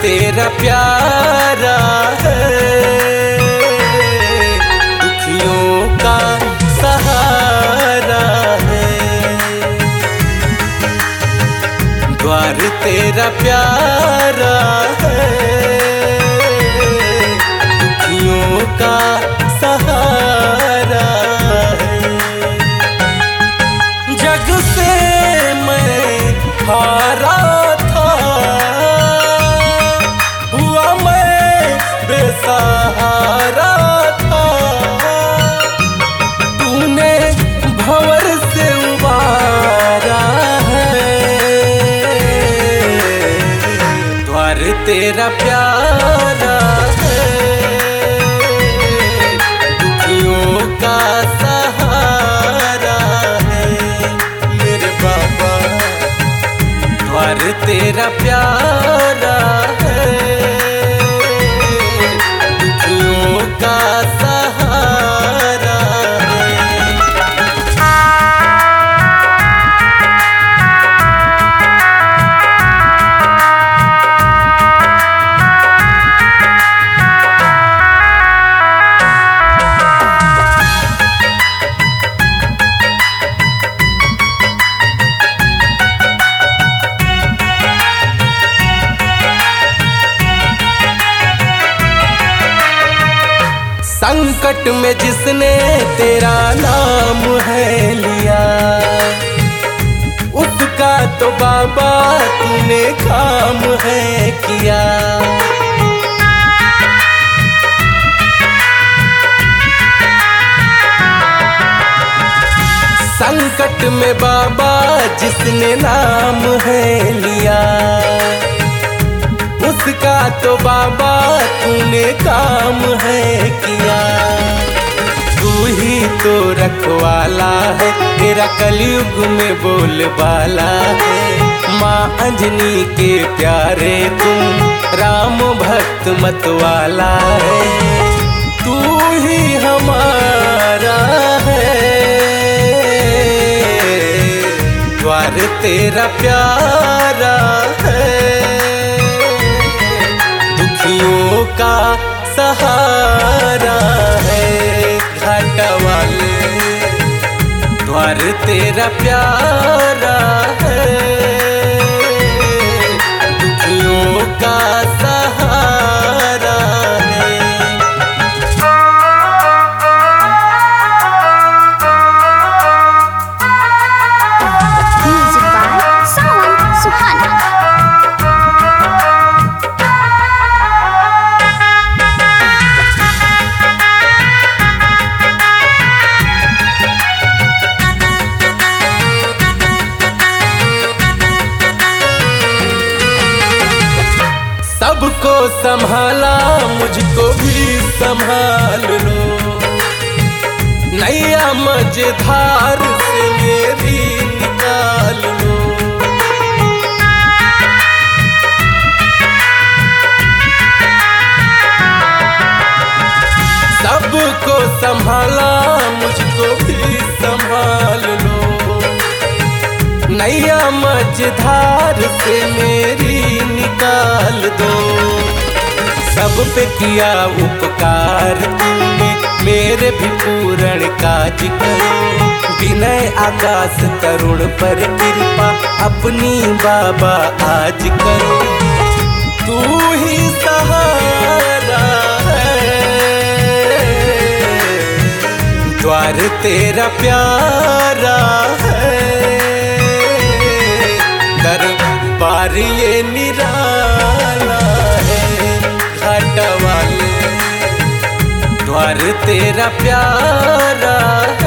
तेरा प्यारा है, दुखियों का सहारा है। द्वार तेरा प्यारा है, दुखियों का सहारा है। जग से मैं हारा था, हुआ मैं बेसहारा था। तूने भंवर से उबारा है, द्वार तेरा प्यारा है, दुखियों का सहारा है। मेरे बाबा द्वार तेरा प्यारा है, दुखियों का सहारा है। संकट में जिसने तेरा नाम है लिया, उसका तो बाबा तूने काम है किया। संकट में बाबा जिसने नाम है लिया, उसका तो बाबा तूने काम है किया। तू ही तो रखवाला है, तेरा कलयुग में बोलबाला है। माँ अंजनी के प्यारे तुम, राम भक्त मतवाला है। तू ही हमारा है, द्वार तेरा प्यारा है, दुखियों का सहारा है। घाट वाले द्वार तेरा प्यारा है, दुखियों का सहारा है। Music by Sawan Suhana. सबको संभाला, मुझको भी संभाल लो। नैया मझधार से मेरी निकाल लो। सबको संभाला, मुझको भी संभाल लो। नैया मझधार से मेरी निकाल दो। सब पे किया उपकार तूने, मेरे भी पूर्ण काज करो। विनय आकाश तरुण पर कृपा, अपनी बाबा आज करो। तू ही सहारा है, द्वार तेरा प्यारा है, दरबार ये निराला है। घाट वाले द्वार तेरा प्यारा